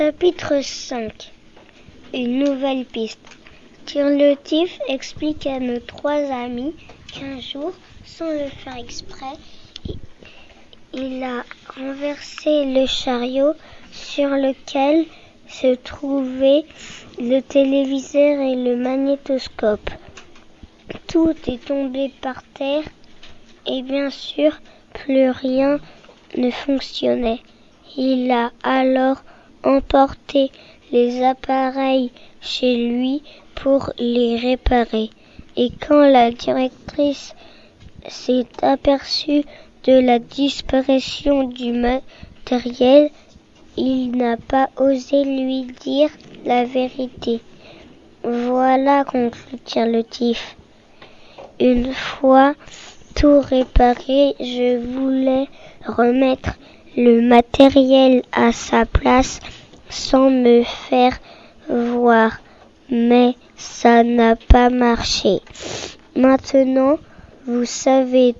Chapitre 5. Une nouvelle piste. Tirletif explique à nos trois amis qu'un jour, sans le faire exprès, il a renversé le chariot sur lequel se trouvaient le téléviseur et le magnétoscope. Tout est tombé par terre et bien sûr, plus rien ne fonctionnait. Il a alors emporté les appareils chez lui pour les réparer. Et quand la directrice s'est aperçue de la disparition du matériel, il n'a pas osé lui dire la vérité. Voilà, conclut Tirletif. Une fois tout réparé, je voulais remettre le matériel à sa place sans me faire voir, mais ça n'a pas marché. Maintenant, vous savez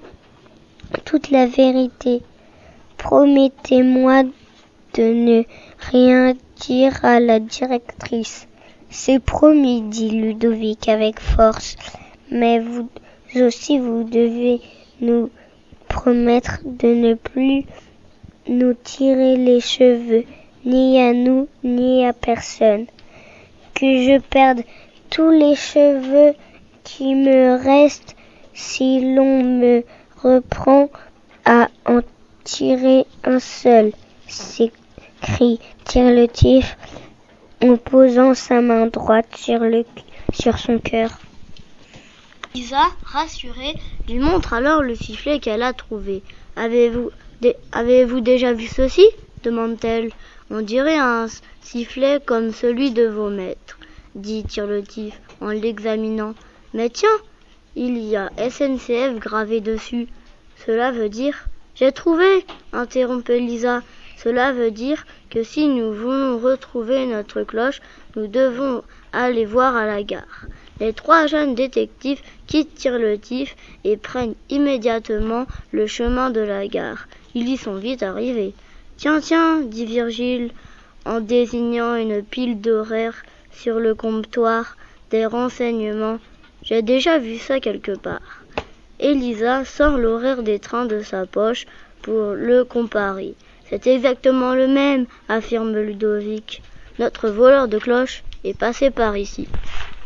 toute la vérité. Promettez-moi de ne rien dire à la directrice. C'est promis, dit Ludovic avec force. Mais vous aussi, vous devez nous promettre de ne plus nous tirer les cheveux, ni à nous, ni à personne. Que je perde tous les cheveux qui me restent si l'on me reprend à en tirer un seul, s'écrie Tirletif en posant sa main droite sur son cœur. Lisa, rassurée, lui montre alors le sifflet qu'elle a trouvé. Avez-vous déjà vu ceci ? Demande-t-elle. On dirait un sifflet comme celui de vos maîtres, dit Tirletif en l'examinant. Mais tiens, il y a SNCF gravé dessus. Cela veut dire... J'ai trouvé, interrompait Lisa. Cela veut dire que si nous voulons retrouver notre cloche, nous devons aller voir à la gare. Les trois jeunes détectives quittent Tirletif et prennent immédiatement le chemin de la gare. Ils y sont vite arrivés. Tiens, dit Virgile, en désignant une pile d'horaires sur le comptoir des renseignements. J'ai déjà vu ça quelque part. Elisa sort l'horaire des trains de sa poche pour le comparer. C'est exactement le même, affirme Ludovic. Notre voleur de cloches est passé par ici.